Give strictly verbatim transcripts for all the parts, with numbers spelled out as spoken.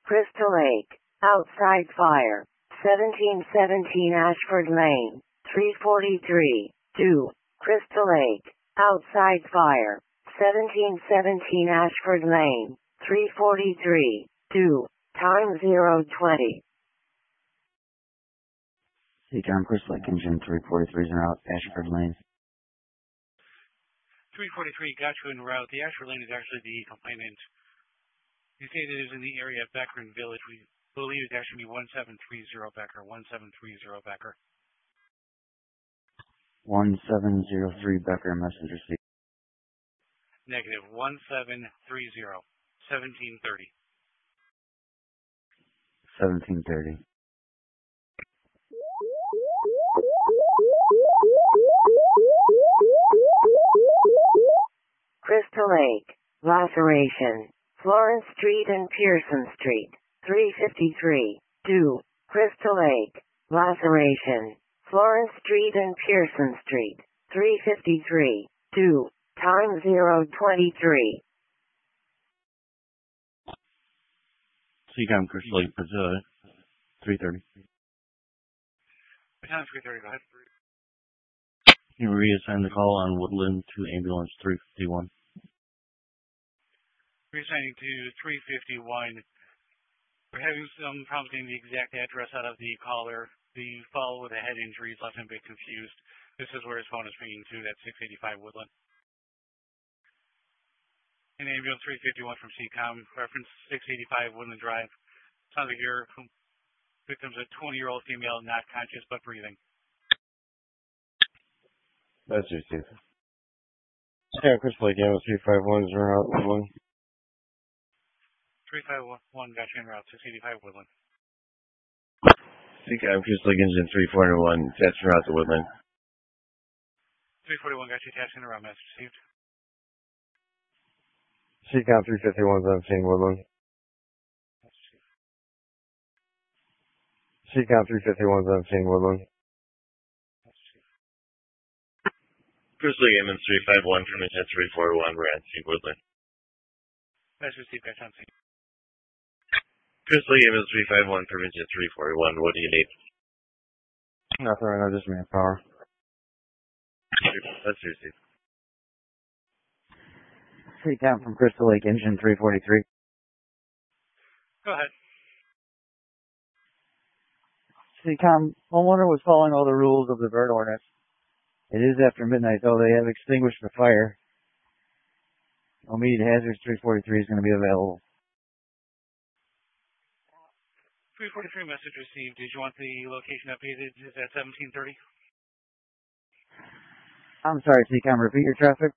Crystal Lake, outside fire, seventeen seventeen Ashford Lane, three forty-three, two, Crystal Lake, outside fire, seventeen seventeen Ashford Lane, three forty-three, two, time zero twenty. Seacom Crystal Lake Engine three forty-three is en route, Ashford Lane. three forty-three, got you en route. The Ashford Lane is actually the complainant. You say that it is in the area of Becker Village. We believe it actually be one seven three zero Becker, one seven three zero Becker. one seven zero three Becker, message received. Negative, one seven three zero, seventeen thirty. seventeen thirty. Crystal Lake, laceration, Florence Street and Pearson Street, three fifty-three, two, Crystal Lake, laceration, Florence Street and Pearson Street, three fifty-three, two, time zero twenty-three. Seacom Crystal Lake, uh, three thirty. Time three thirty, go ahead. Can you reassign the call on Woodland to ambulance three fifty-one? Reassigning to three fifty-one. We're having some problems getting the exact address out of the caller. The follow with a head injury left him a bit confused. This is where his phone is ringing to, that six eighty-five Woodland. An ambulance three fifty-one from Seacom, reference six eighty-five Woodland Drive. Sounds like your victim's a twenty-year-old female, not conscious but breathing. That's your Steve. Yeah, Crystal Lake, ambulance three five one is en route, Woodland. three five one, got you en route, six eighty-five Woodland. Seacom Crystal Lake Engine three forty-one, that's en route to Woodland. three forty-one, got you attached in the route, message received. Seacom three fifty-one, seventeen Woodland. Seacom three fifty-one, seventeen Woodland. Crystal Lake ambulance three five one, permission three forty-one, we're on scene, Woodland. Message received, got you on scene. Crystal Lake ambulance three five one, permission three forty-one, what do you need? Nothing right now, just manpower. That's your Steve. Seacom from Crystal Lake Engine three forty-three. Go ahead. Seacom, homeowner was following all the rules of the bird ordinance. It is after midnight, though. They have extinguished the fire. Immediate hazards three forty-three is going to be available. three forty-three, message received. Did you want the location updated? Is that seventeen thirty? I'm sorry, Seacom, repeat your traffic.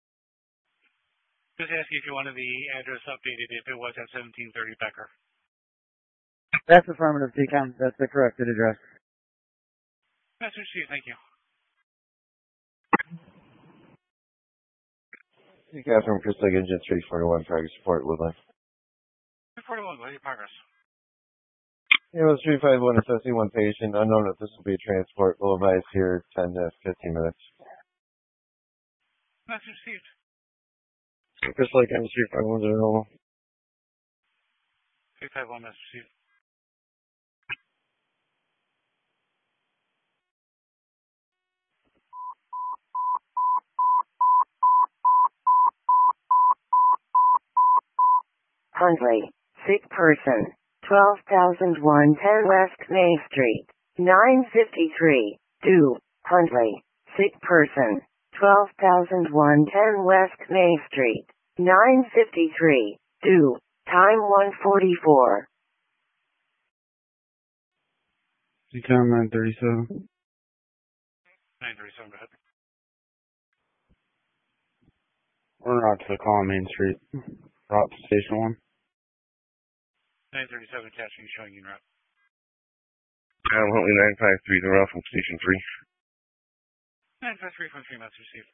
Just asking if you wanted the address updated if it was at seventeen thirty Becker. That's affirmative, Seacom. That's the corrected address. Message received, thank you. Seacom from Crystal Lake Engine three forty-one, target support, Woodland. three forty-one, go ahead, progress. Yeah, it was three five one, assessing one patient. Unknown if this will be a transport. We'll advise here ten to fifteen minutes. Message received. Crystal Lake ambulance three five one, zero. three five one, message received. Huntley, sick person, twelve thousand one ten West May Street, nine fifty-three, two, Huntley, sick person, twelve thousand one ten West May Street, nine fifty-three, two, time one forty-four. Seacom nine thirty-seven. nine thirty-seven, go ahead. We're out to the call on Main Street. Route to Station one. nine thirty-seven, catching, showing you en route. I'm Huntley nine five three, the route from Station three. nine five three from three, message received.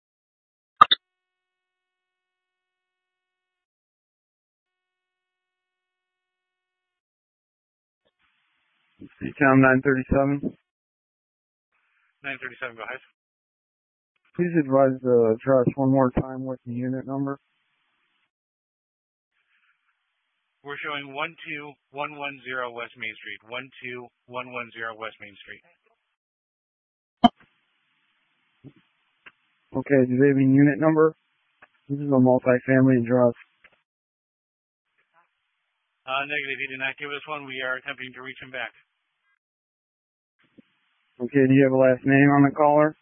Seacom nine thirty-seven. nine thirty-seven, go ahead. Please advise the address one more time with the unit number. We're showing one two one one zero West Main Street. one two one one zero West Main Street. Okay, do they have a unit number? This is a multi-family address. Uh, negative, he did not give us one. We are attempting to reach him back. Okay, do you have a last name on the caller?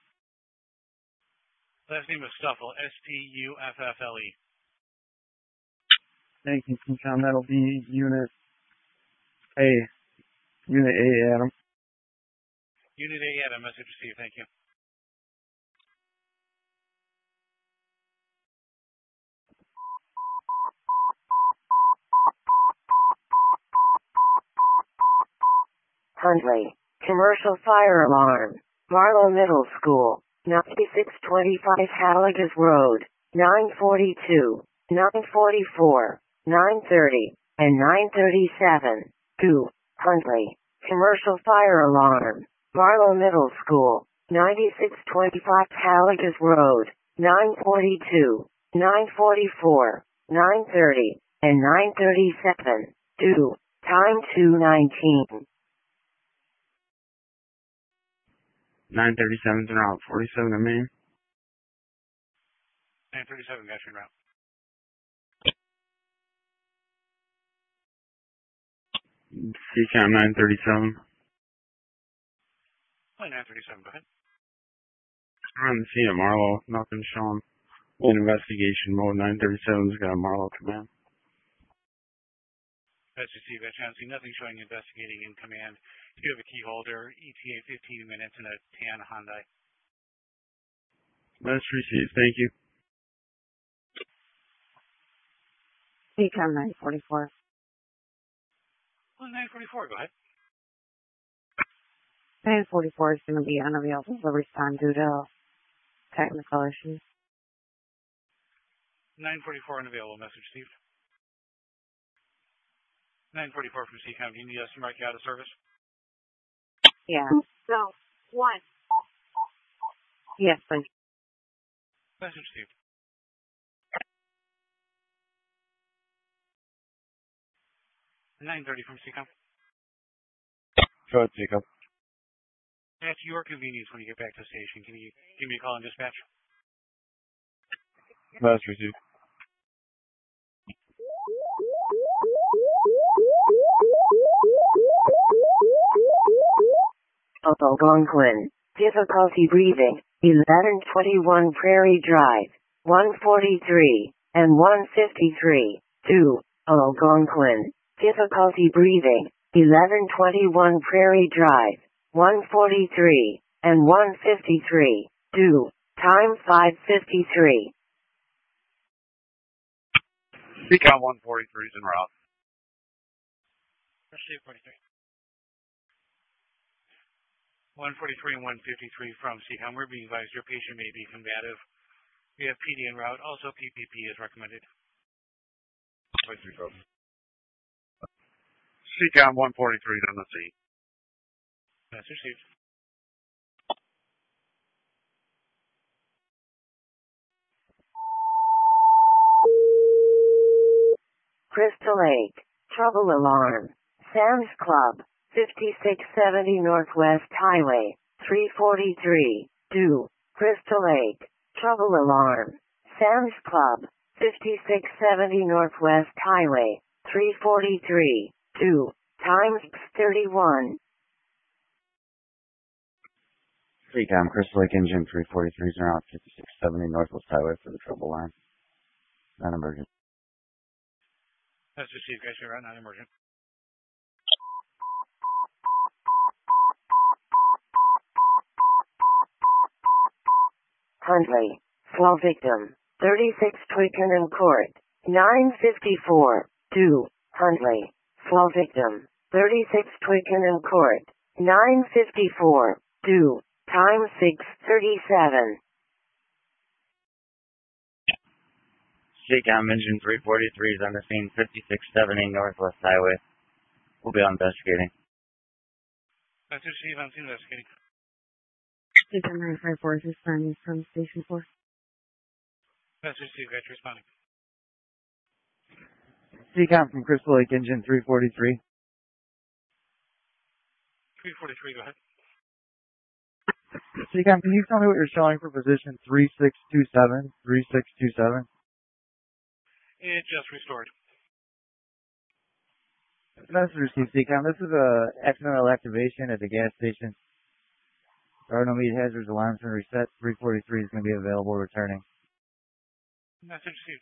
Last name is Stuffle, S T U F F L E. Thank you, Seacom. That'll be Unit A. Unit A, Adam. Unit A, Adam, message received, thank you. Huntley, commercial fire alarm, Marlow Middle School, ninety-six twenty-five Halligas Road, nine forty-two, nine forty-four, nine thirty, and nine thirty-seven. two. Huntley, commercial fire alarm, Marlow Middle School, ninety-six twenty-five Halligas Road, nine forty-two, nine forty-four, nine thirty, and nine thirty-seven. two. Time two nineteen. nine thirty-seven to Route forty-seven in Maine. nine thirty-seven, got you en route. Seacom nine thirty-seven. Oh, nine thirty-seven, go ahead. I'm on the scene at Marlow. Nothing showing. In investigation mode. nine thirty-seven's got a Marlow command. That's received, got you on scene. Nothing showing investigating in command. You have a key holder, E T A fifteen minutes, and a tan Hyundai. That's received. Thank you. Seacom nine forty-four. Well, nine forty-four, go ahead. nine forty-four is going to be unavailable to respond due to technical issues. nine forty-four unavailable, message received. nine forty-four from Seacom, do you need us to mark you out of service? Yeah. No. One. Yes, please. Message received. nine thirty from Seacom. Go ahead, Seacom. At your convenience when you get back to the station, can you give me a call on dispatch? That's received. Algonquin, difficulty breathing, eleven twenty-one Prairie Drive, one forty-three, and one fifty-three. two. Algonquin, difficulty breathing, eleven twenty-one Prairie Drive, one forty-three, and one fifty-three. two. Time five fifty-three. Seacom one forty-three is en route. Received forty-three. one forty-three and one fifty-three from Seacom. We're being advised your patient may be combative. We have P D en route. Also, P P P is recommended. Seacom one forty-three on the scene. That's received. Crystal Lake, trouble alarm, Sam's Club, fifty-six seventy Northwest Highway, three forty-three. two. Crystal Lake, trouble alarm, Sam's Club, fifty-six seventy Northwest Highway, three forty-three. two. Times thirty-one. Seacom, Crystal Lake Engine three forty-three is en route, fifty-six seventy Northwest Highway for the trouble line. Non-emergent. That's received, guys. You're right, not emergent. Huntley, slow victim, thirty-six Twickenham Court, nine fifty-four. two. Huntley, slow victim, thirty-six Twickenham Court, nine fifty-four. two. Time six thirty-seven. Seacom Engine three forty-three is on the scene, fifty-six seventy Northwest Highway. We'll be on investigating. That's received. I'm seeing investigating. Seacom nine forty-four is responding from Station four. That's received, guys. Responding. C-Com from Crystal Lake Engine three forty-three. three forty-three, go ahead. C-Com, can you tell me what you're showing for position three six two seven? three six two seven? It just restored. Message received, C-Com. This is a accidental activation at the gas station. There are no immediate hazards. Alarms been reset. three forty-three is going to be available returning. Message received.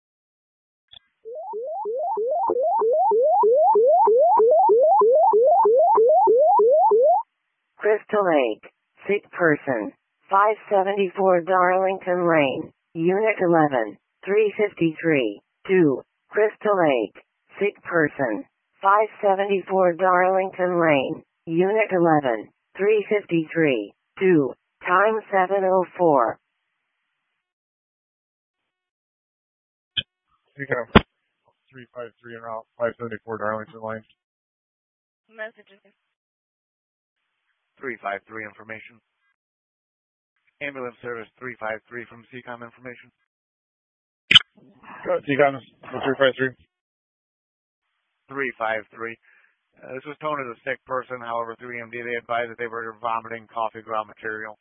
Crystal Lake, sick person, five seventy-four Darlington Lane, Unit eleven, three fifty-three, two, Crystal Lake, sick person, five seventy-four Darlington Lane, Unit eleven, three fifty-three, two, time seven oh four. C-Com three five three en route, five seventy-four Darlington Lane. Messages. three five three information. Ambulance service three five three from C-Com information. Go, C-Com, three five three. three five three. Uh, this was told as a sick person, however, through E M D they advised that they were vomiting coffee ground material.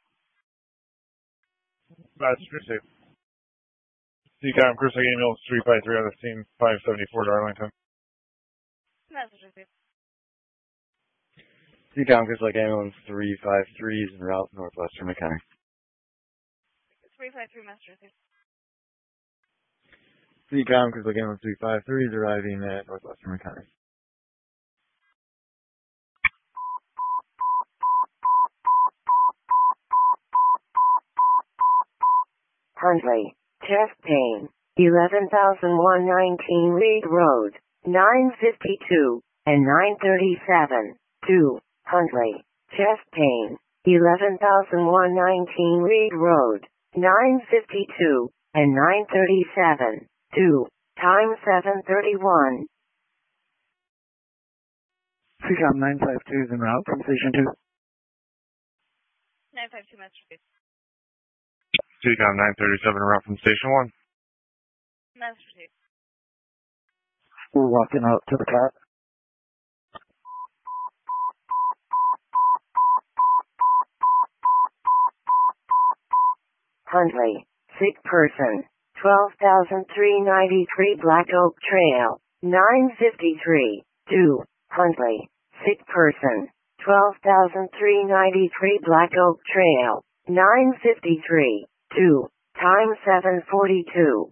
Message received. C-Com, Crystal Lake Ambulance three five three on the scene, five seventy-four Darlington. Messages. C-Com, Crystal Lake Ambulance three five three is en route northwestern McHenry. three five three messages. C-Com, Crystal Lake Ambulance three five three is arriving at northwestern McHenry. Huntley, chest pain, eleven thousand one hundred nineteen Reed Road, nine fifty-two and nine thirty-seven, two, Huntley, chest pain, eleven thousand one hundred nineteen Reed Road, nine fifty-two and nine thirty-seven, two, time seven thirty-one. C-Com nine five two is en route from station two. nine five two messages. C-Com nine thirty-seven en route from station one. Messages. We're walking out to the car. Huntley, sick person, twelve thousand three hundred ninety-three Black Oak Trail, nine fifty-three, two, Huntley, sick person, twelve thousand three hundred ninety-three Black Oak Trail, nine fifty-three, two, time seven forty-two.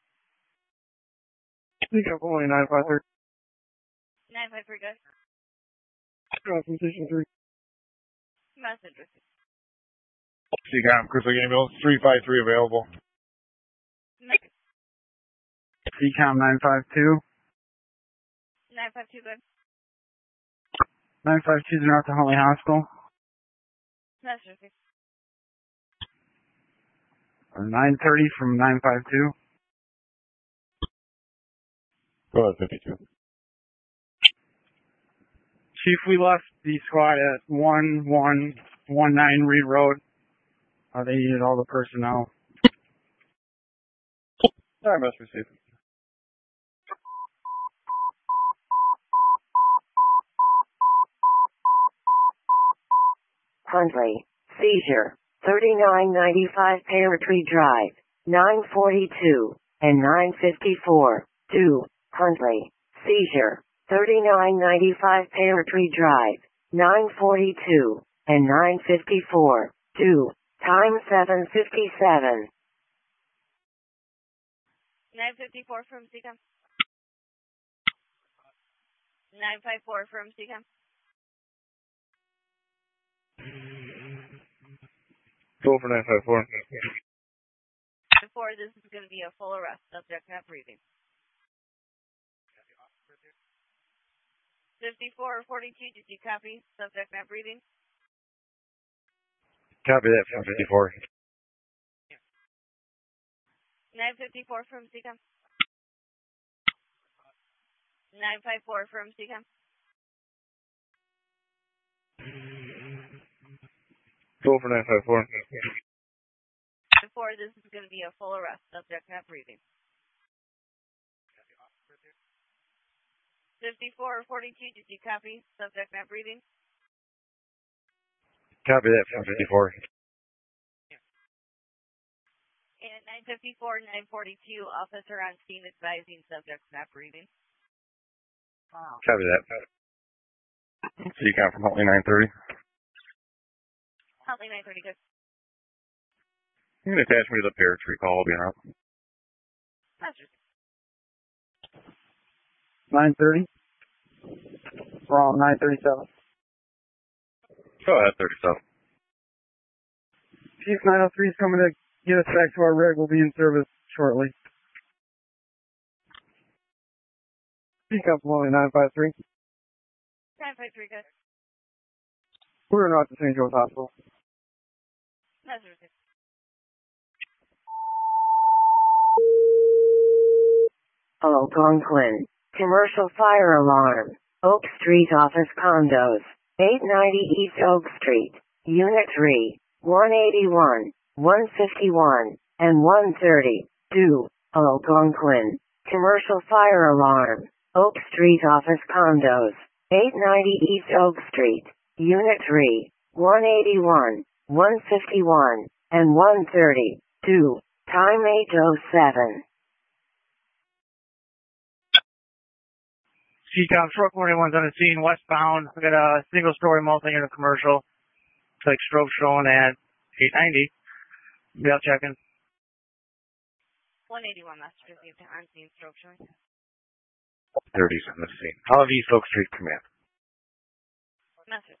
C-Com only nine five three. nine five three, guys. From station three. Messages. C-Com, Crystal Lake Ambulance three five three available. C-Com nine five two. nine five two, good. nine five two is en route to Huntley Hospital. Messages. nine thirty from nine five two. Go ahead, fifty-two. Chief, we left the squad at one one one nine Reed Road. Uh, they needed all the personnel. Sorry, must receive. Huntley, seizure, thirty-nine ninety-five Pear Tree Drive, nine forty-two and nine fifty-four, two, Huntley, seizure, thirty-nine ninety-five Pear Tree Drive, nine forty-two and nine fifty-four, two, time seven fifty-seven. nine fifty-four from C-Com. nine five four from C-Com. Go for nine five four. Before this is going to be a full arrest. Subject not breathing. fifty-four forty-two, did you copy? Subject not breathing. Copy that from fifty-four. nine fifty-four from C-Com. nine five four from C-Com. Go for nine five four. Before this is going to be a full arrest. Subject not breathing. fifty-four forty-two, did you copy? Subject not breathing? Copy that from fifty-four. And nine fifty-four nine forty-two, officer on scene advising subjects not breathing. Wow. Copy that. So you count from Huntley nine thirty? Huntley nine thirty, good. You can attach me to the paratree call, I'll be out. Master. nine thirty? Wrong, nine thirty-seven. Go ahead, thirty-seven. Chief nine oh three is coming to get us back to our rig. We'll be in service shortly. Speak up, only nine five three. nine five three, good. We're not to Saint Joe's Hospital. Master. Algonquin. Commercial fire alarm. Oak Street office condos. eight ninety East Oak Street. Unit three. one eighty-one. one fifty-one. And one thirty. two. Algonquin. Commercial fire alarm. Oak Street office condos. eight ninety East Oak Street. Unit three. one eighty-one. one fifty-one. And one thirty. two. Time eight oh seven. C COM, truck one eighty-one's on the scene, westbound. We got a single story multi-unit commercial. It's like strobe showing at eight ninety. Be out checking. one eighty-one, Master. On scene, stroke showing. thirties on the scene. I'll have East Oak Street command. Master.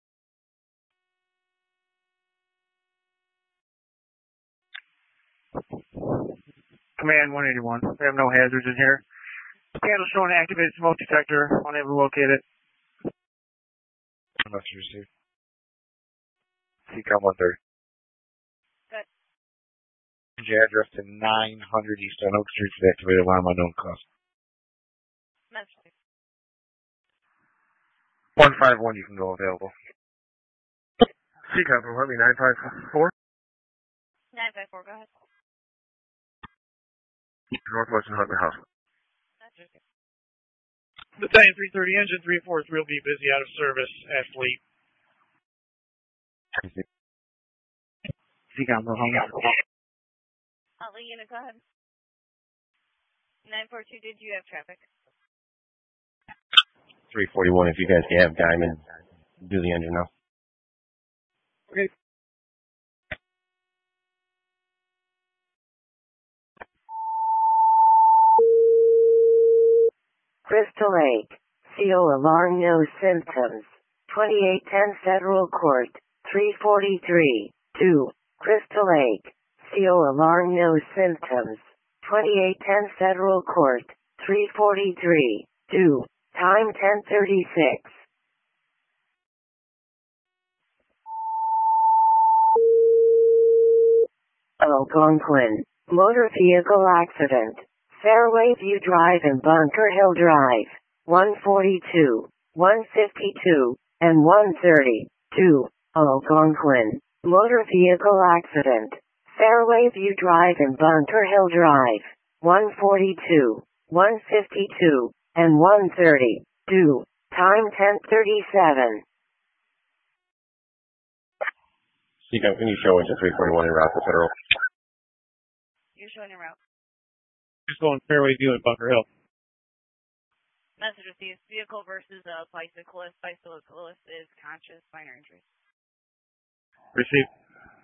Command one eighty-one. We have no hazards in here. Candle showing activated smoke detector. Unable to locate it. Master received. C COM one thirty. Good. Change your address to nine hundred East on Oak Street for the activated alarm unknown cost. Master. one five one, you can go available. C COM from Huntley nine five four. nine five four, go ahead. Northwestern Huntley Hospital. Master. Battalion three thirty, engine three forty-three will be busy out of service at fleet. C COM, we're hung up. Huntley unit, go ahead. nine four two, did you have traffic? three forty-one, if you guys can have Diamond do the engine now. Okay. Crystal Lake. C O alarm no symptoms. twenty-eight ten Federal Court. three forty-three. two. Crystal Lake. C O alarm no symptoms. twenty-eight ten Federal Court. three forty-three. two. Time ten thirty-six. Algonquin. Motor vehicle accident. Fairway View Drive and Bunker Hill Drive. one forty-two. one fifty-two. And one thirty. two. Algonquin. Motor vehicle accident. Fairway View Drive and Bunker Hill Drive. one forty-two. one fifty-two. And one thirty. two. Time ten thirty-seven. C COM, can you show engine three forty-one en route to Federal? You're showing a route. Just going Fairway View at Bunker Hill. Message received. Vehicle versus a bicyclist. Bicyclist is conscious, minor injuries. Received.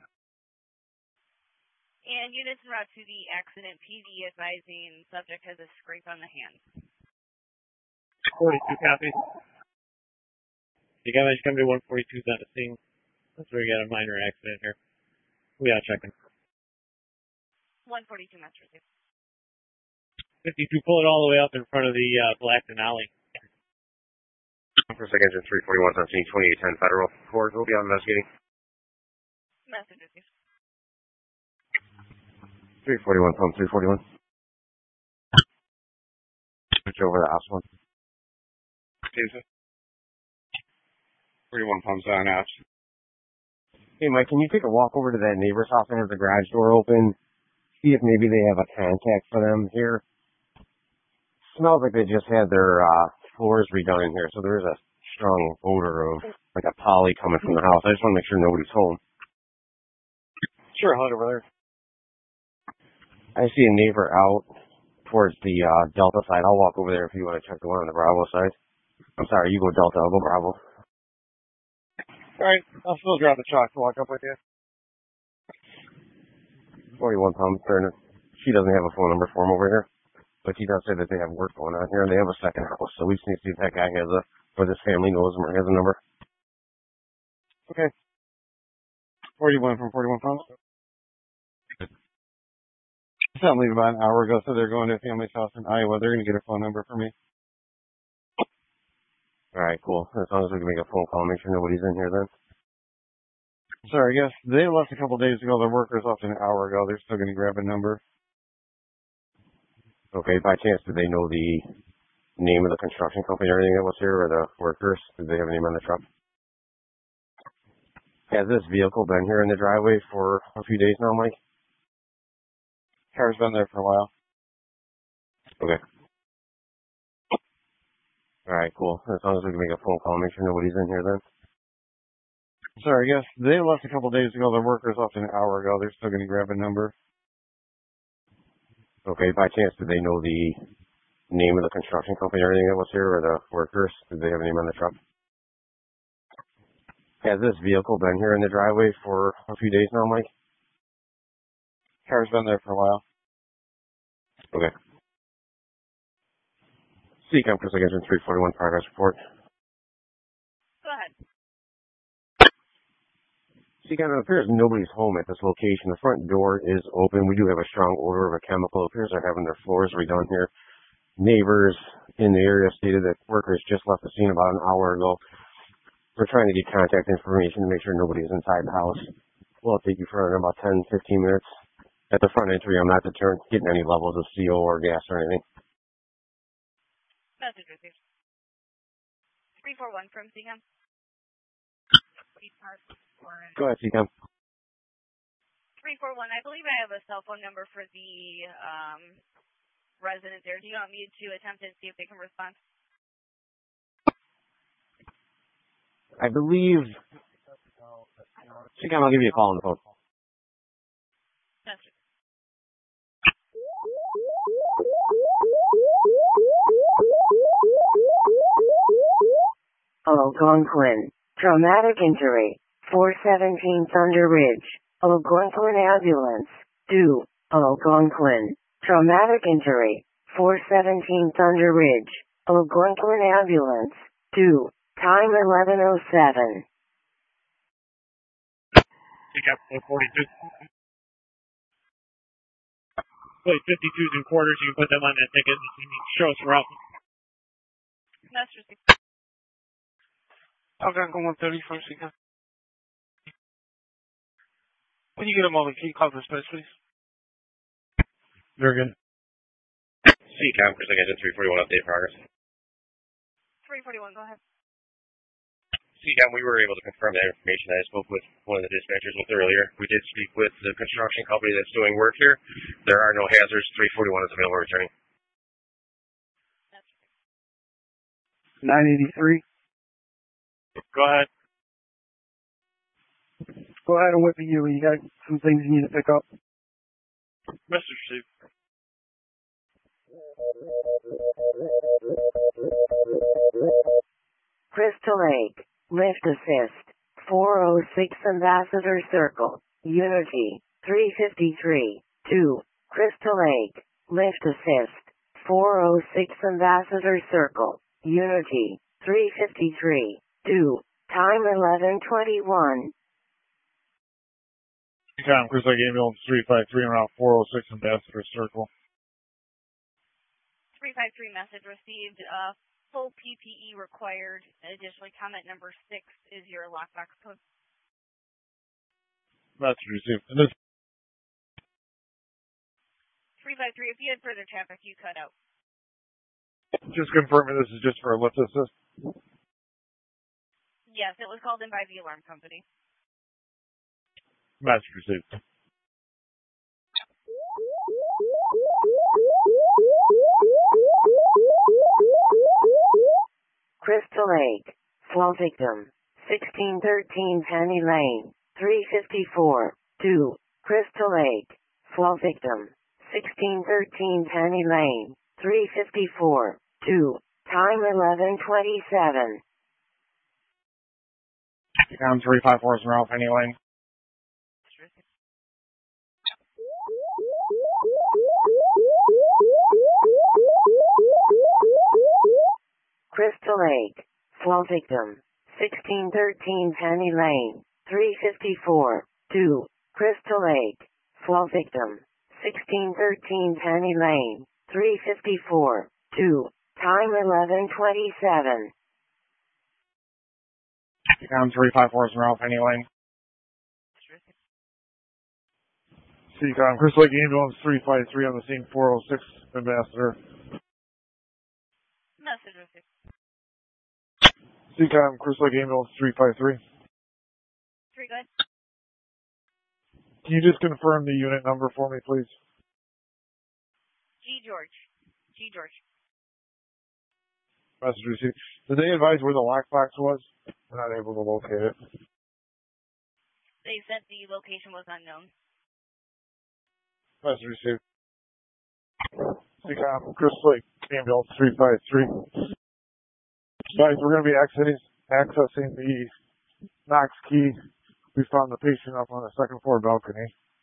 And units en route to the accident. P D advising subject has a scrape on the hand. forty-two copies. You guys come to one forty-two on the scene. That's where you got a minor accident here. We are checking. one forty-two, Master received. fifty-two, pull it all the way up in front of the uh, Blackton Alley. First engine three forty-one on scene, twenty-eight ten Federal. Court will be on investigating. Message received. three forty-one, pump three forty-one. Switch over to ops one. forty-one pumps on ops. Hey Mike, can you take a walk over to that neighbor's house and have the garage door open? See if maybe they have a contact for them here. Smells like they just had their uh, floors redone in here, so there is a strong odor of like a poly coming from the house. I just want to make sure nobody's home. Sure, I'll head over there. I see a neighbor out towards the uh, Delta side. I'll walk over there if you want to check the one on the Bravo side. I'm sorry, you go Delta, I'll go Bravo. All right, I'll still drop the chalk to walk up with you. forty-one pound Turner. She doesn't have a phone number for him over here, but she does say that they have work going on here and they have a second house. So we just need to see if that guy has a, or this family knows him or has a number. Okay. forty-one from forty-one pounds. Something leave about an hour ago, so they're going to a family's house in Iowa. They're going to get a phone number for me. All right, cool. As long as we can make a phone call, make sure nobody's in here then. Sorry, I guess they left a couple days ago. Their workers left an hour ago. They're still going to grab a number. Okay, by chance, did they know the name of the construction company or anything that was here, or the workers? Did they have a name on the truck? Has this vehicle been here in the driveway for a few days now, Mike? Car's been there for a while. Okay. All right, cool. As long as we can make a phone call, make sure nobody's in here then. Sorry, I guess they left a couple days ago. Their workers left an hour ago. They're still going to grab a number. Okay, by chance, did they know the name of the construction company or anything that was here, or the workers? Did they have a name on the truck? Has this vehicle been here in the driveway for a few days now, Mike? Car's been there for a while. Okay. C COM, Chris Against three forty-one progress report. Go ahead. C COM, it appears nobody's home at this location. The front door is open. We do have a strong odor of a chemical. It appears they're having their floors redone here. Neighbors in the area stated that workers just left the scene about an hour ago. We're trying to get contact information to make sure nobody's inside the house. We'll take you for about ten, fifteen minutes. At the front entry, I'm not determined getting any levels of C O or gas or anything. Message received. three four one from C COM. Go ahead, C COM. three four one, I believe I have a cell phone number for the um, resident there. Do you want me to attempt and see if they can respond? I believe... C COM, I'll give you a call on the phone. Message. Algonquin. Traumatic injury. four seventeen Thunder Ridge. Algonquin ambulance. Due. Algonquin. Traumatic injury. four seventeen Thunder Ridge. Algonquin ambulance. Due. Time eleven oh seven. You got four forty-two. Wait, fifty-twos and quarters, you can put them on that ticket and show us around. Message received. Algonquin one thirty from C COM. When you get a moment, can you call this place, please? Very good. C COM, Chris Against three forty-one update progress. three forty-one, go ahead. C COM, we were able to confirm that information. I spoke with one of the dispatchers with earlier. We did speak with the construction company that's doing work here. There are no hazards. three forty-one is available returning. nine eighty-three. Go ahead. Go ahead and whip you. You got some things you need to pick up. Message received. Crystal Lake. Lift assist. four oh six Ambassador Circle. Unity. three fifty-three. two. Crystal Lake. Lift assist. four oh six Ambassador Circle. Unity. three fifty-three. two. Time eleven twenty-one. Time, Chris Lake Ambulance three five three around four oh six Ambassador Circle. three five three message received. Uh, full P P E required. Additionally, comment number six is your lockbox code. Message received. And this three five three, if you had further traffic, you cut out. just confirming this is just for a lift assist. Yes, it was called in by the alarm company. Message received. Lake. Fall victim. sixteen thirteen Penny Lane. three fifty-four. two. Crystal Lake. Fall victim. sixteen thirteen Penny Lane. three fifty-four. two. Time eleven twenty-seven. Down three five four is around Penny Lane. Crystal Lake. Fall victim. sixteen thirteen Penny Lane. three fifty-four. two. Crystal Lake. Fall victim. sixteen thirteen Penny Lane. three fifty-four. two. Time eleven twenty-seven. Down three five four is around Penny Lane. Seacom, Crystal Lake Ambulance three five three on the scene, four oh six, Ambassador. Message received. Seacom, Crystal Lake Ambulance three five three. Three, good. Can you just confirm the unit number for me, please? G George. G George. Message received. Did they advise where the lockbox was? We're not able to locate it. They said the location was unknown. Message received. Seacom, Crystal Lake Ambulance three five three. Guys, we're going to be exiting, accessing the Knox key. We found the patient up on the second floor balcony.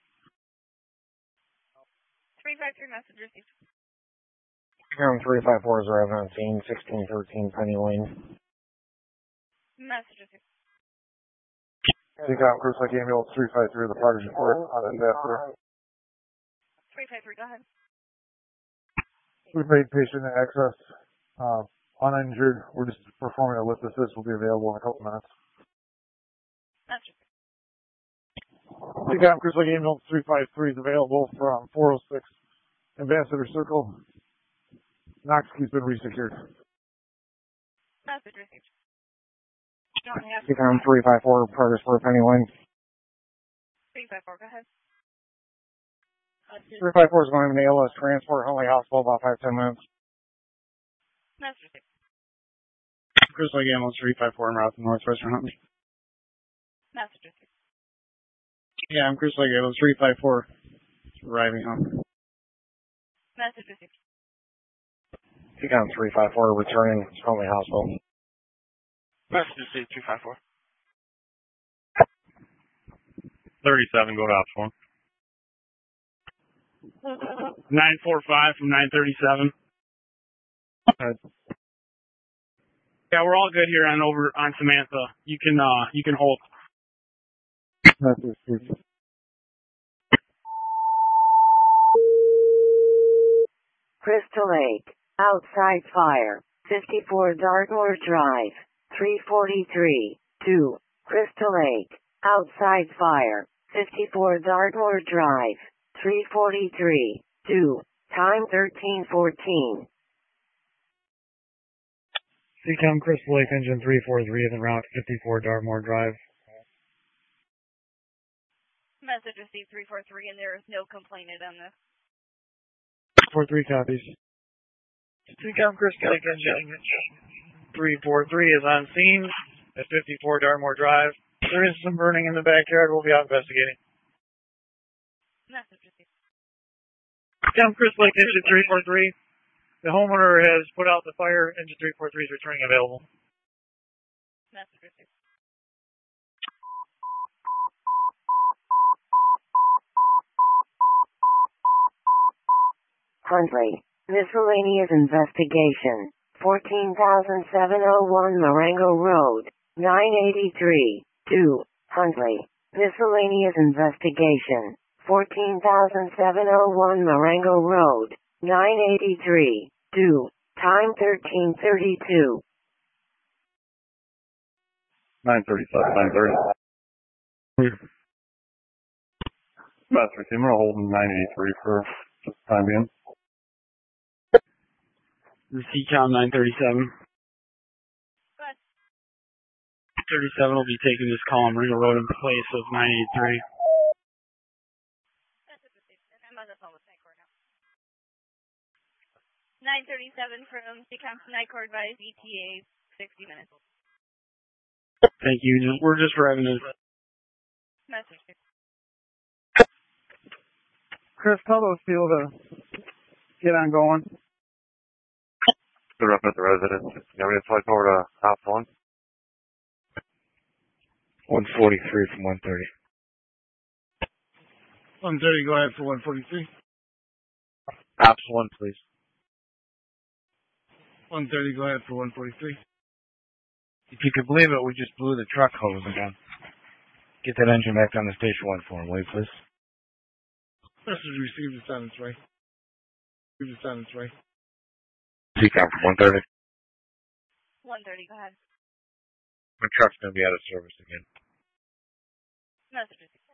three five three, message received. Seacom three five four is arriving on scene, sixteen thirteen Penny Lane. Message received. Seacom, Crystal Lake Ambulance three five three, the progress report on Ambassador. three five three, go ahead. We've made patient access uh, uninjured. We're just performing a lip assist. Will be available in a couple minutes. Message received. Seacom, Crystal Lake Ambulance three five three is available from four oh six Ambassador Circle. Knox key's been resecured. Message received. Don't have Seacom three five four, progress for Penny Lane. three five four, go ahead. three five four is going to nail us transport Huntley Hospital about five ten minutes. Message received. Crystal Lake Ambulance three five four en route to Northwestern Huntley. Message received. Yeah, I'm Crystal Lake Ambulance three five four. Arriving home. Message received. Seacom three five four returning to Huntley Hospital. Message received, three five four. thirty-seven, go to ops one. nine four five from nine thirty-seven. Right. Yeah, we're all good here on over on Samantha. You can uh you can hold. Message received. Crystal Lake. Outside fire. fifty-four Dartmoor Drive. three forty-three. two. Crystal Lake. Outside fire. fifty-four Dartmoor Drive. three forty-three. two. Time thirteen fourteen. Seacom Crystal Lake Engine three four three is en route to fifty-four Dartmoor Drive. Message received, three four three, and there is no complainant on this. four three copies. Seacom Crystal Lake Engine three four three is on scene at fifty-four Dartmoor Drive. There is some burning in the backyard. We'll be out investigating. Message received. Seacom Crystal Lake Engine three four three. The homeowner has put out the fire. Engine three four three is returning available. Message received. Huntley. Miscellaneous investigation. fourteen thousand seven oh one Marengo Road. nine eighty-three. two. Huntley. Miscellaneous investigation. fourteen thousand seven oh one Marengo Road. nine eighty-three. two. Time thirteen thirty-two. nine thirty-seven, nine thirty. Master team, we're holding nine eighty-three for just the time being. The Seacom nine thirty-seven. Good. thirty-seven will be taking this call on Marengo Road in place of nine eighty-three. Message received. And I'm on the phone with Nycor now. nine thirty-seven from Seacom to Nycor advised E T A, sixty minutes. Thank you. Just, we're just driving in. Message. Chris, tell those people to get on going. They're up at the residence. You want me to flight over to Ops one? one forty-three from one thirty. one thirty, go ahead for one forty-three. Ops one, please. one thirty, go ahead for one forty-three. If you could believe it, we just blew the truck hose again. Get that engine back down to station one for him, will you, please? Message received, it's on its way. It's on its way. C COM from one thirty. one thirty, go ahead. My truck's going to be out of service again. Message received.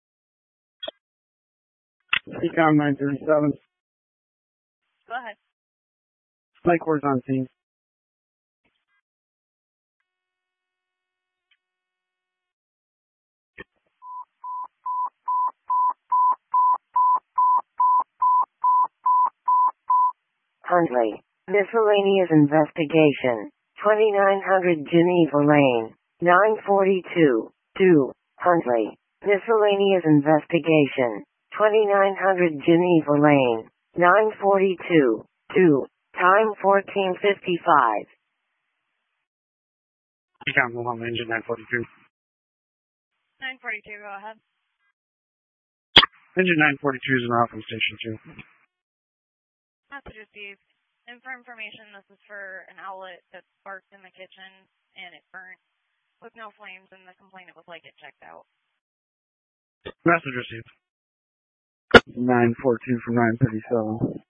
C COM nine thirty-seven. Go ahead. Mike, where's on scene? Huntley. Miscellaneous investigation. twenty-nine hundred Geneva Lane. nine forty-two. two. Huntley. Miscellaneous investigation. twenty-nine hundred Geneva Lane. nine forty-two. two. Time fourteen fifty-five. C COM Wilhelm engine nine forty-two. nine forty-two, go ahead. Engine nine forty-two is in route from station two. Message received. And for information, this is for an outlet that sparked in the kitchen and it burnt with no flames, and the complainant would like it checked out. Message received. nine forty-two from nine thirty-seven.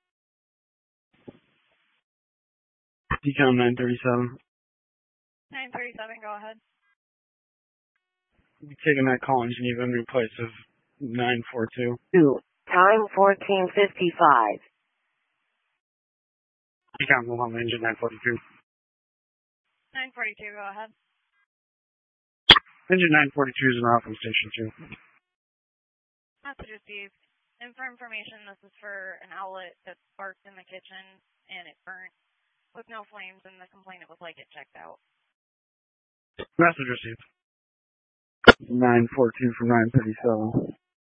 C COM nine thirty-seven. nine thirty-seven, go ahead. We'll be taking that call in Geneva in place of nine forty-two. two. Time fourteen fifty-five. C COM Wilhelm engine nine forty-two. nine forty-two, go ahead. Engine nine forty-two is in route from station two. Message received. And for information, this is for an outlet that sparked in the kitchen and it burnt with no flames, and the complainant would like it checked out. Message received. nine forty-two from nine thirty-seven.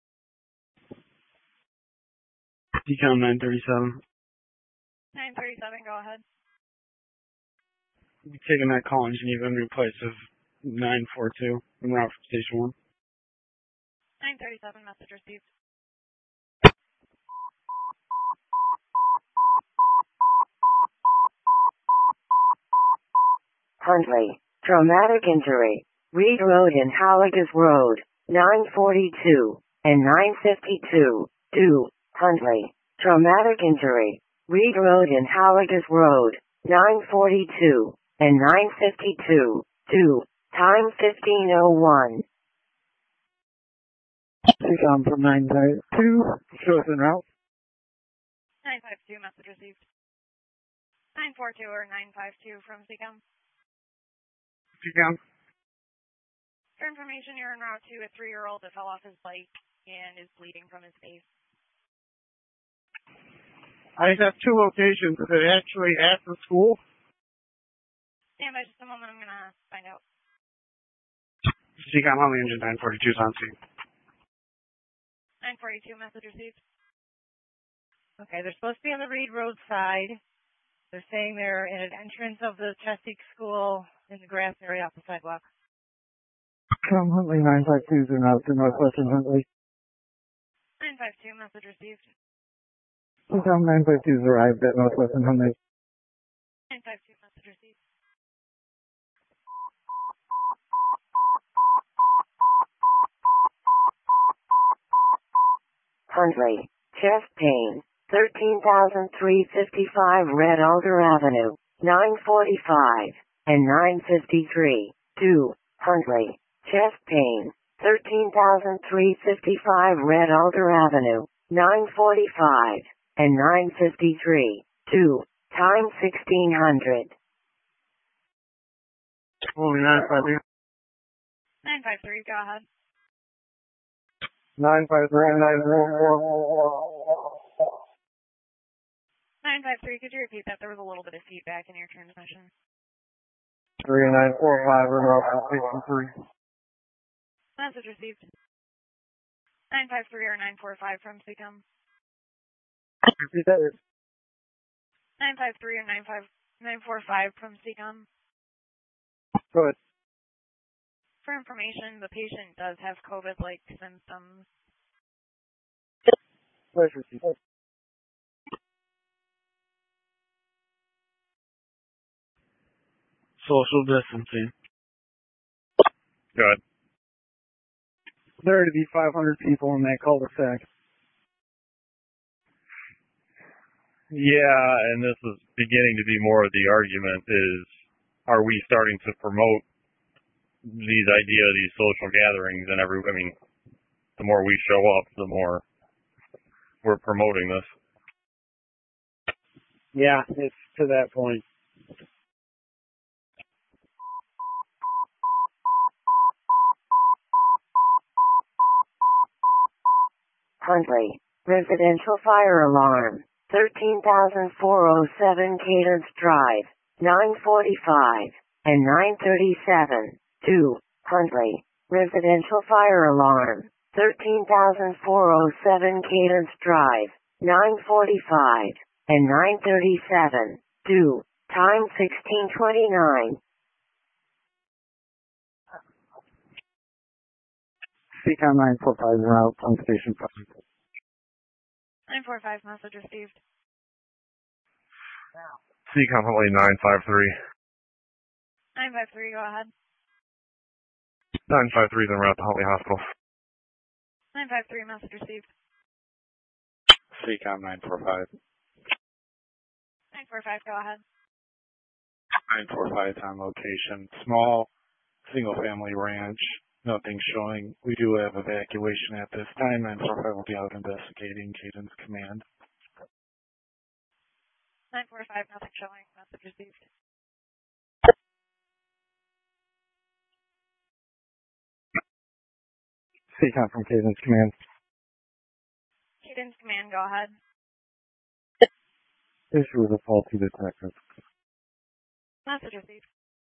C COM nine thirty-seven. nine thirty-seven, go ahead. We'll be taking that call in Geneva in place of nine forty-two en route from station one. nine thirty-seven, message received. Huntley. Traumatic injury. Reed Road and Halligas Road. nine forty-two and nine fifty-two. two. Huntley. Traumatic injury. Reed Road and Halligas Road. nine forty-two and nine fifty-two. two. Time fifteen oh one. C COM from nine thirty-two. Show us en route. nine fifty-two, message received. nine forty-two or nine fifty-two from C COM. C COM. For information, you're en route to a three-year-old that fell off his bike and is bleeding from his face. I have two locations. Is it actually at the school? Stand by just a moment, I'm going to find out. C COM Huntley engine nine forty-two is on scene. nine forty-two, message received. Okay, they're supposed to be on the Reed Road side. They're saying they're in an entrance of the Chesapeake School in the grass area off the sidewalk. COM Huntley nine fifty-two is en route to Northwestern Huntley. nine fifty-two, message received. COM nine fifty-two has arrived at Northwestern Huntley. nine fifty-two, message received. Huntley. Chest pain. thirteen thousand three hundred fifty-five Red Alder Avenue. nine forty-five and nine fifty-three. two. Huntley. Chest pain. thirteen thousand three hundred fifty-five Red Alder Avenue. nine forty-five and nine fifty-three. two. Time sixteen hundred. Only nine fifty. nine fifty-three, go ahead. nine fifty-three, nine nine fifty-three, could you repeat that? There was a little bit of feedback in your transmission. three and nine four five are route from station three. Message received. nine five three or nine four five from C COM. Repeat that. nine five three or nine five nine four five from C COM. Go ahead. For information, the patient does have COVID-like symptoms. Pleasure received. Social distancing. Good. There are to be five hundred people in that cul-de-sac. Yeah, and this is beginning to be more of the argument is, are we starting to promote these idea of these social gatherings and every, I mean, the more we show up, the more we're promoting this. Yeah, it's to that point. Huntley, residential fire alarm, thirteen thousand four oh seven Cadence Drive, nine forty-five and nine thirty-seven. two. Huntley, residential fire alarm, thirteen thousand four oh seven Cadence Drive, nine forty-five and nine thirty-seven. two. Time sixteen twenty-nine. C COM nine four five is route from station five. nine four five, message received. C COM Huntley nine five three. nine five three, go ahead. nine five three is en route to Huntley Hospital. nine five three, message received. C COM nine four five. nine four five, go ahead. nine four five on location. Small, single-family ranch. Nothing showing. We do have evacuation at this time. nine four five will be out investigating. Cadence Command. nine four five, nothing showing. Message received. C COM from Cadence Command. Cadence Command, go ahead. Issue with a faulty detector. Message received.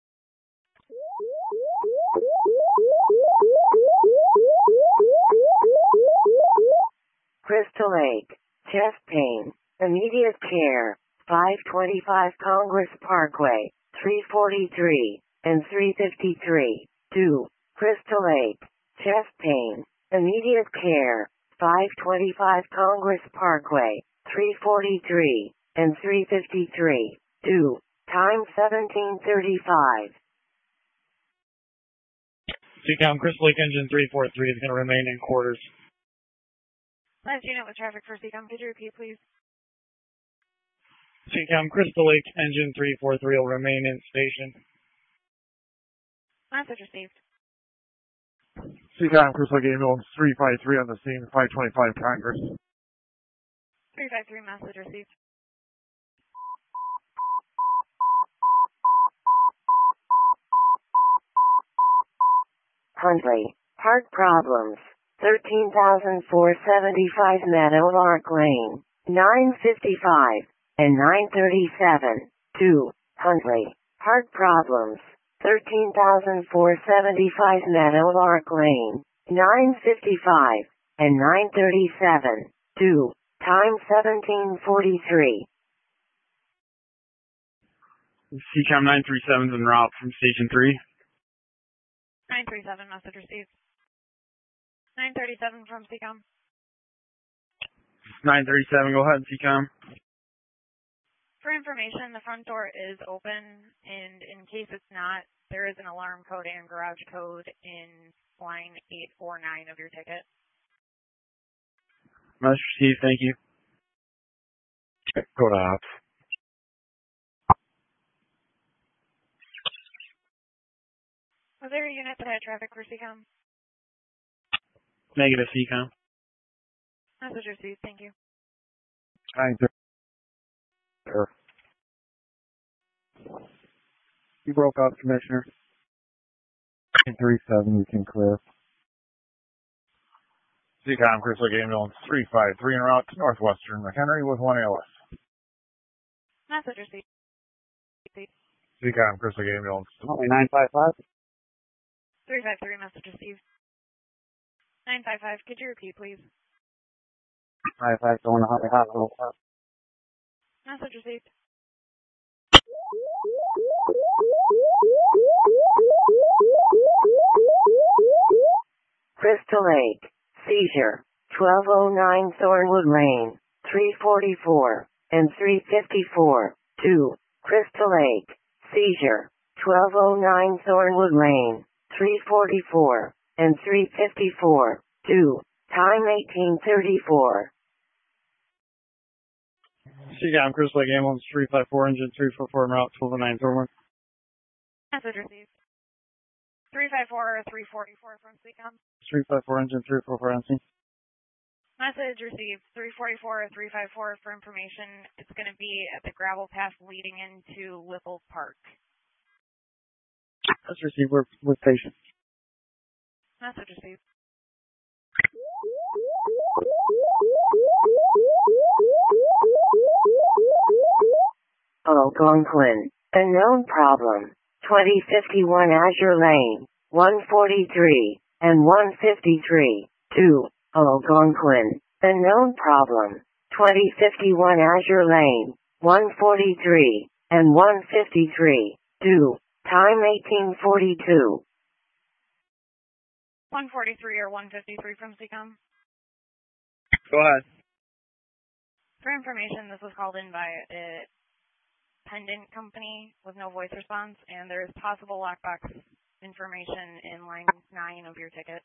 Crystal Lake, chest pain, immediate care, five twenty-five Congress Parkway, three forty-three and three fifty-three. two. Crystal Lake, chest pain, immediate care, five twenty-five Congress Parkway, three forty-three and three fifty-three. two. Time seventeen thirty-five. C COM Crystal Lake Engine three four three is going to remain in quarters. Last unit with traffic for C COM. Could you repeat, please? C COM Crystal Lake Engine three four three will remain in station. Message received. C COM Crystal Lake Ambulance three five three on the scene, five twenty-five Congress. three five three, message received. Huntley, park problems, thirteen thousand four hundred seventy-five Meadowlark Lane, nine fifty-five and nine thirty-seven. two. Huntley, park problems, thirteen thousand four hundred seventy-five Meadowlark Lane, nine fifty-five and nine thirty-seven. two. Time seventeen forty-three. C COM nine three seven is en route from station three. nine three seven, message received. nine thirty-seven from C COM. nine thirty-seven, go ahead, C COM. For information, the front door is open, and in case it's not, there is an alarm code and garage code in line eight four nine of your ticket. Message received, thank you. Go to ops. Was there a unit that had traffic for C COM? Negative, C COM. Message received, thank you. nine thirty. You broke up, Commissioner. nine three seven, we can clear. C COM Crystal Lake Ambulance three five three en route to Northwestern McHenry with one A L S. Message received. C C-Com, Crystal Ambulance. Only nine five five. three five three, message received. nine five five, could you repeat, please? Five five going to Huntley Hospital. Message received. Crystal Lake, seizure, twelve oh nine Thornwood Lane, three forty-four, and three fifty-four, two, Crystal Lake, seizure, twelve oh nine Thornwood Lane, three forty-four, and three fifty-four, two, time eighteen thirty-four. C-Com, Crystal Lake Ambulance, three five four, engine three four four, en route, twelve oh nine Thornwood. Message received. three five four or three forty-four from C-Com. three five four, engine three four four on scene. Message received. three forty-four or three five four for information. It's going to be at the gravel path leading into Whipple Park. Let's receive with, with patient. Message received. Algonquin, unknown problem, twenty fifty-one Azure Lane, one forty-three, and one fifty-three, two, Algonquin, unknown problem, twenty fifty-one Azure Lane, one forty-three, and one fifty-three, two, time eighteen forty-two. one forty-three or one fifty-three from C-Com. Go ahead. For information, this was called in by a pendant company with no voice response, and there is possible lockbox information in line nine of your ticket.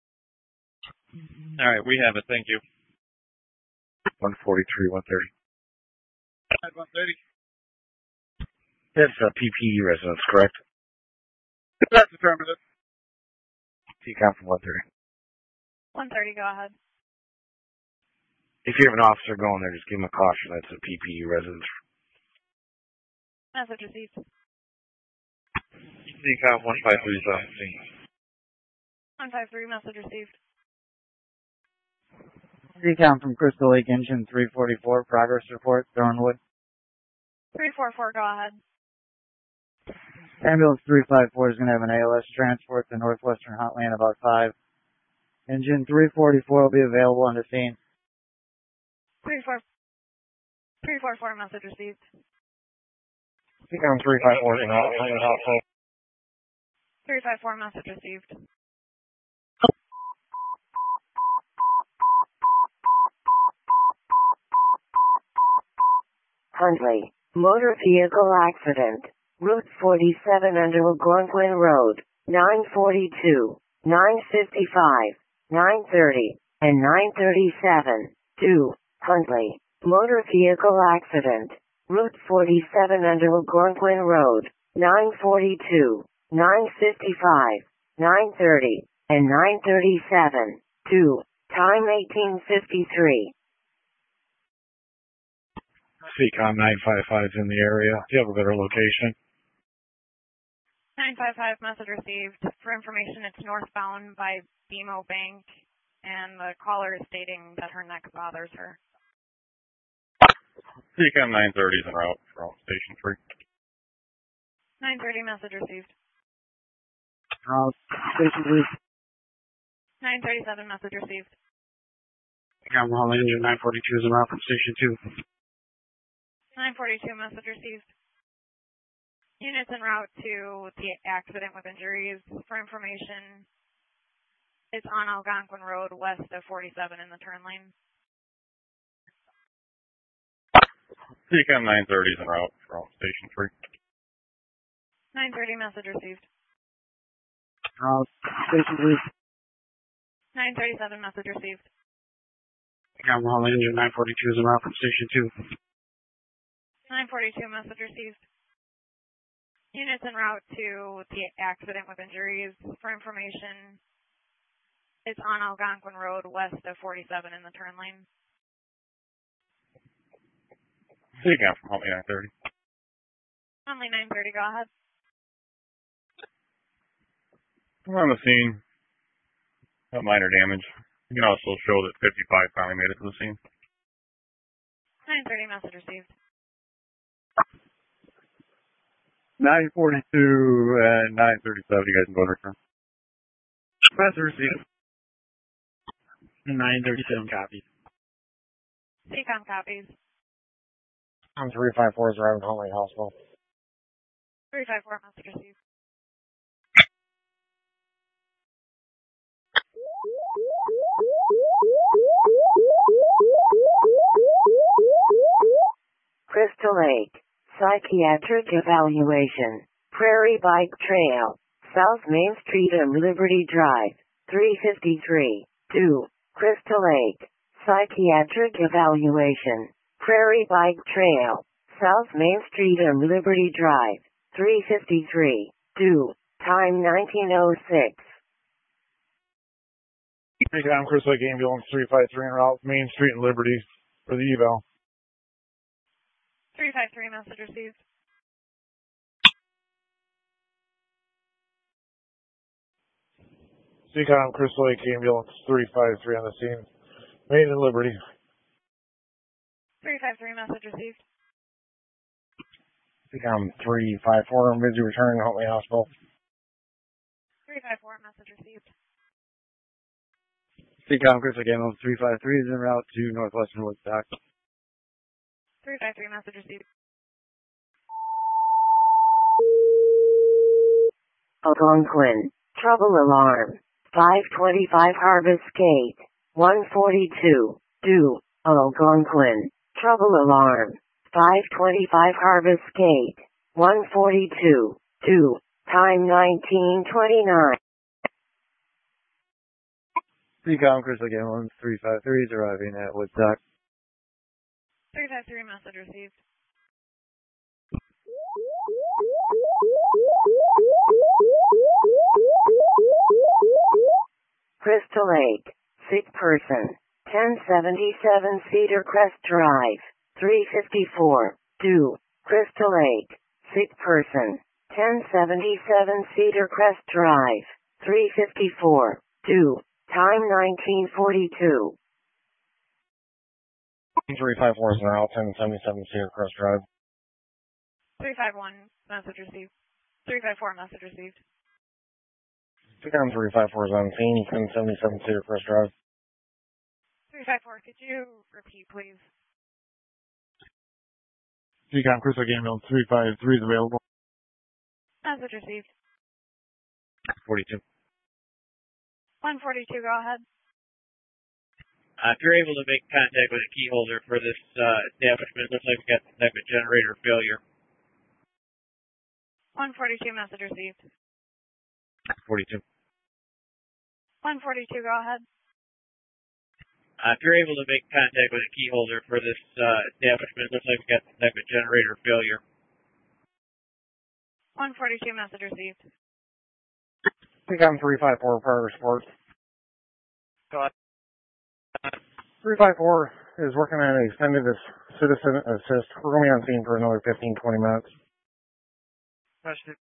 All right, we have it. Thank you. one forty-three, one thirty. one thirty. That's a P P E residence, correct? That's affirmative. C-Com from one thirty. one thirty, go ahead. If you have an officer going there, just give him a caution. That's a P P E residence. Message received. C-Com one five three is on scene. one five three, message received. C-Com from Crystal Lake, engine three forty-four, progress report, Thornwood. three four four, go ahead. Ambulance three five four is going to have an A L S transport to Northwestern Hotland about five. Engine three forty-four will be available on the scene. three four four, message received. C-Com three five four in Hotland household. three five four, message received. Huntley, motor vehicle accident, Route forty-seven under Algonquin Road, nine forty-two, nine fifty-five, nine thirty, and nine thirty-seven, two, Huntley, motor vehicle accident, Route forty-seven under Algonquin Road, nine forty-two, nine fifty-five, nine thirty, and nine thirty-seven, two, time eighteen fifty-three. C-Com nine five five is in the area. Do you have a better location? nine five five, message received. For information, it's northbound by B M O Bank, and the caller is stating that her neck bothers her. C-Com nine thirty is en route from station three. nine thirty, message received. Uh, station three. nine thirty-seven, message received. C-Com Holland, engine nine forty-two is en route from station two. nine forty-two, message received. Units en route to the accident with injuries. For information, it's on Algonquin Road west of forty-seven in the turn lane. C-Com nine thirty is en route from station three. nine thirty, message received. Uh, station three. nine thirty-seven, message received. C-Com Holland, engine nine forty-two is en route from station two. nine forty-two, message received. Units en route to the accident with injuries. For information, it's on Algonquin Road west of forty-seven in the turn lane. C-Com from Huntley nine thirty. Only nine thirty, go ahead. We're on the scene. Got minor damage. You can also show that fifty-five finally made it to the scene. nine thirty, message received. nine forty-two and nine thirty-seven. You guys can go and return. Message received. nine thirty-seven copies. C COM copies. I'm three five four is arriving at Huntley Hospital. three five four, message received. Crystal Lake, psychiatric evaluation, Prairie Bike Trail, South Main Street and Liberty Drive, three fifty-three, two, Crystal Lake, psychiatric evaluation, Prairie Bike Trail, South Main Street and Liberty Drive, three fifty-three, two, time nineteen oh six. I'm Chris Lake Ambulance three five three en route Main Street and Liberty for the eval. three five three, message received. C COM Chris Lake Ambulance three five three on the scene. Main and Liberty. three five three, message received. C COM three five four, I'm busy returning to Huntley Hospital. three five four, message received. C COM Chris Lake Ambulance three five three is en route to Northwestern Woodstock. three five three, message received. Algonquin, trouble alarm, five twenty-five Harvest Gate, one forty-two, due, Algonquin, trouble alarm, five twenty-five Harvest Gate, one forty-two, due, time nineteen twenty-nine. C COM Chris Lake Ambulance three five three is arriving at Woodstock. three five three, message received. Crystal Lake, sick person, ten seventy-seven Cedar Crest Drive, three fifty-four, due, Crystal Lake, sick person, ten seventy-seven Cedar Crest Drive, three fifty-four, due, time nineteen forty-two. three five four is en route ten seventy-seven Cedar Crest Drive. three five one, message received. three five four, message received. C COM three five four is on scene, ten seventy-seven Cedar Crest Drive. three five four, could you repeat, please? C COM Chris Lake Ambulance three five three is available. Message received. forty-two. one forty-two, go ahead. Uh, if you're able to make contact with a key holder for this uh, establishment, it looks like we got some type of generator failure. one forty-two, message received. forty-two. one forty-two, go ahead. Uh, if you're able to make contact with a key holder for this uh, establishment, it looks like we got some type of generator failure. one forty-two, message received. C COM three five four, prior report. Go ahead. three five four is working on an extended citizen assist. We're going to be on scene for another fifteen, twenty minutes. Question.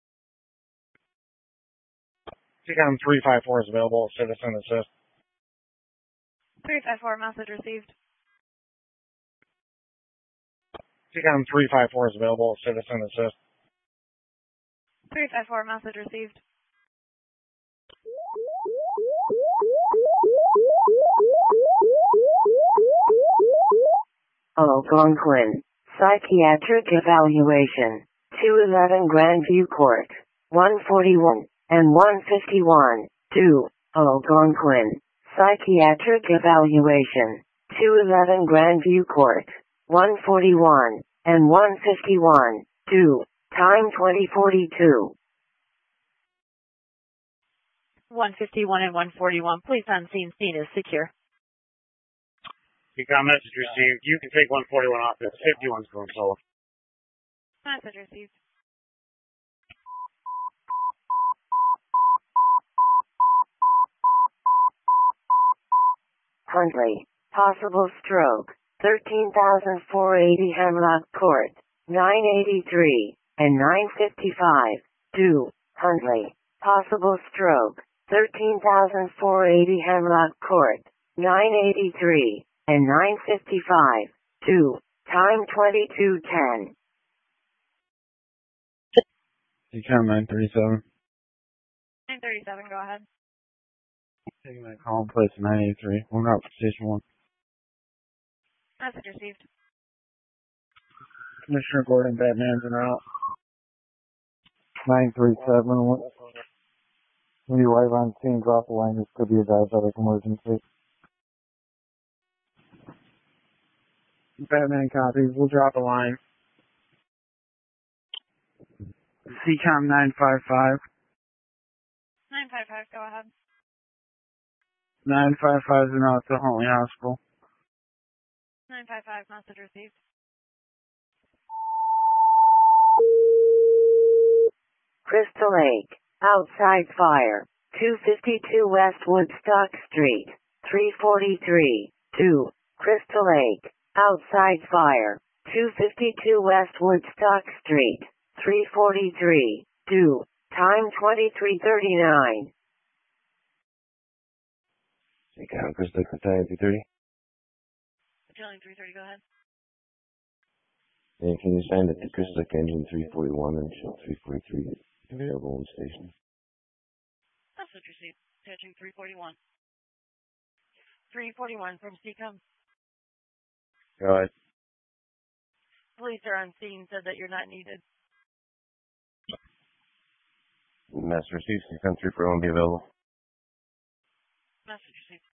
C COM three five four is available, citizen assist. three five four, message received. C COM three five four is available, citizen assist. three five four, message received. Algonquin, psychiatric evaluation, two eleven Grandview Court, one forty-one, and one fifty-one, two, Algonquin, psychiatric evaluation, two eleven Grandview Court, one forty-one, and one fifty-one, two, time twenty forty-two. one fifty-one and one forty-one, please on scene, scene is secure. C COM message received. You can take one forty-one off this. fifty-one's going solo. Message received. Huntley, possible stroke, thirteen thousand four hundred eighty Hemlock Court, nine eighty-three, and nine fifty-five, due, Huntley, possible stroke, thirteen thousand four hundred eighty Hemlock Court, nine eighty-three, and nine fifty-five, due, time twenty-two ten. Decom nine thirty-seven. nine thirty-seven, go ahead. Taking that call in place nine eighty-three. One out for station one. Message received. Commissioner Gordon, Batman's en route. nine three seven. When you arrive on scene, drop the line. This could be a diabetic emergency. Batman copies. We'll drop a line. C COM nine five five. nine five five, go ahead. nine five five is en route to Huntley Hospital. nine five five, message received. Crystal Lake, outside fire, two fifty-two West Woodstock Street, three forty-three, two, Crystal Lake, outside fire, two fifty-two West Woodstock Street, three forty-three, two, time twenty-three thirty-nine. Decom Crystal Lake, time three thirty. Battalion three thirty, go ahead. And can you sign the Crystal Lake engine three forty-one and show three forty-three available in station? Message received. Attaching three forty-one. three forty-one from C COM. Go ahead. Police are on scene, said that you're not needed. Master received. C COM three forty-one be available. Message received.